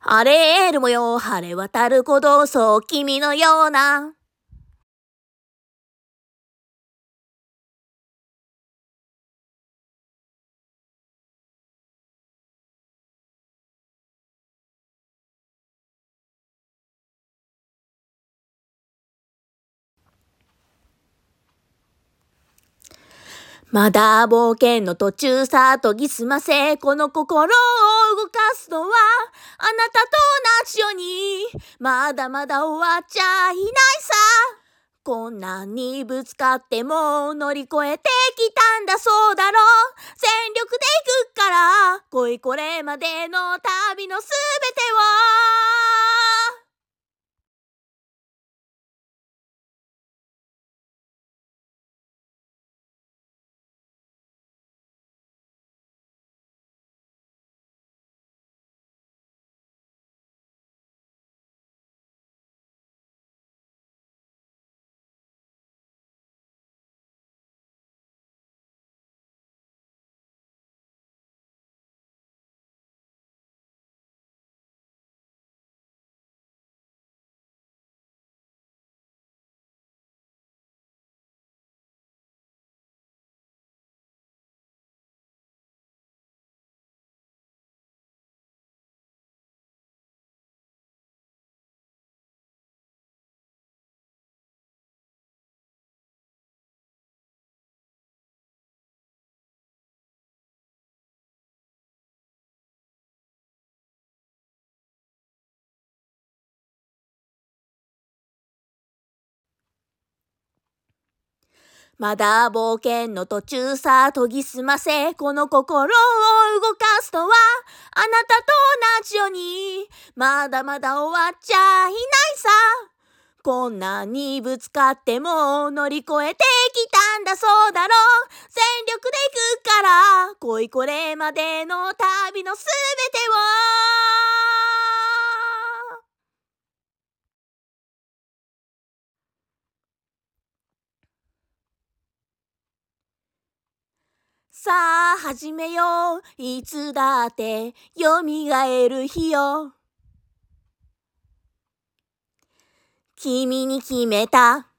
晴れるもよ晴れ渡る鼓動、そう君のような。まだ冒険の途中さ、研ぎ澄ませ、この心を動かすのは、あなたと同じように、まだまだ終わっちゃいないさ。こんなにぶつかっても乗り越えてきたんだそうだろう。全力で行くから、恋これまでの旅のすべてを。まだ冒険の途中さ、研ぎ澄ませ、この心を動かすのは、あなたと同じように、まだまだ終わっちゃいないさ。こんなにぶつかっても乗り越えてきたんだそうだろう。全力で行くから、恋これまでの旅のすべてを。さあ始めよう、いつだって蘇る日よ。君に決めた